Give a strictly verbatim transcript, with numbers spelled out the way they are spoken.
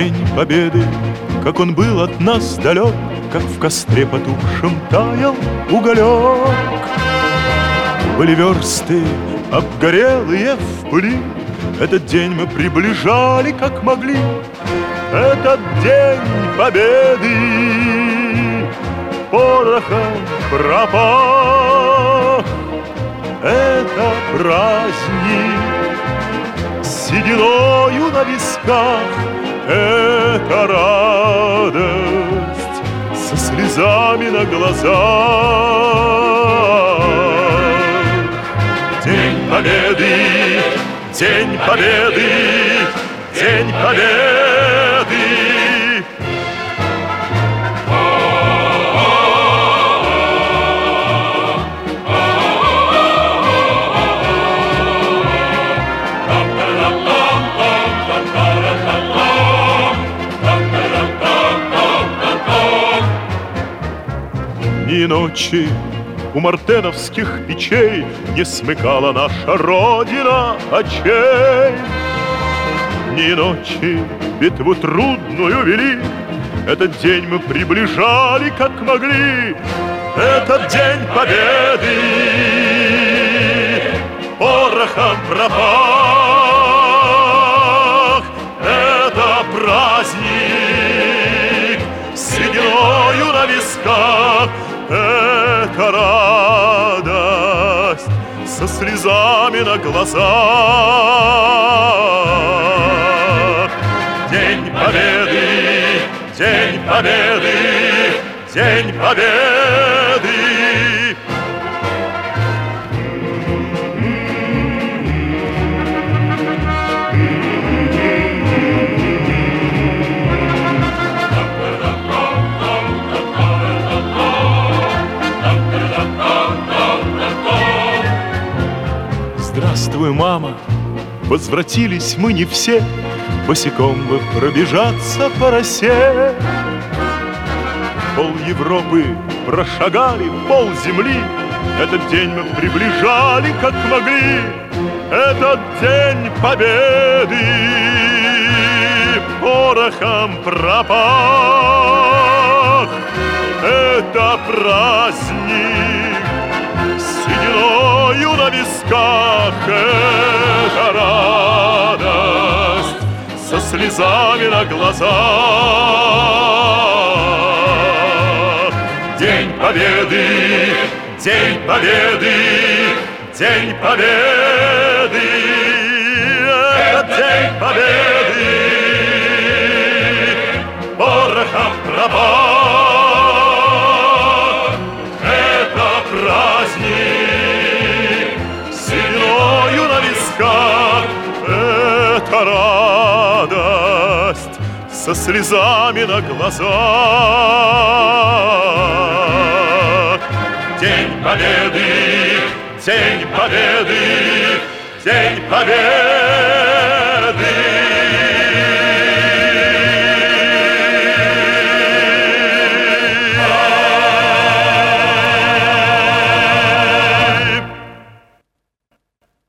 День Победы, как он был от нас далек, как в костре потухшем таял уголек. Были версты обгорелые в пыли, этот день мы приближали как могли. Этот день Победы порохом пропах. Это праздник сединою на висках, это радость со слезами на глазах. День Победы, День Победы, День Победы. Ни ночи у мартеновских печей не смыкала наша Родина очей. Ни ночи битву трудную вели, этот день мы приближали как могли. Этот день Победы порохом пропах. Это праздник сединою на висках, это радость со слезами на глазах. День Победы, День Победы, День Победы. Здравствуй, мама, возвратились мы не все, босиком бы пробежаться по росе. Пол Европы прошагали, пол земли, этот день мы приближали как могли. Этот день Победы порохом пропах. Это праздник сединою на висках, это радость со слезами на глазах. День Победы, День Победы, День Победы. Это День Победы порохом пропах. Это праздник сединою на висках, это радость со слезами на глазах. День Победы, День Победы, День Победы.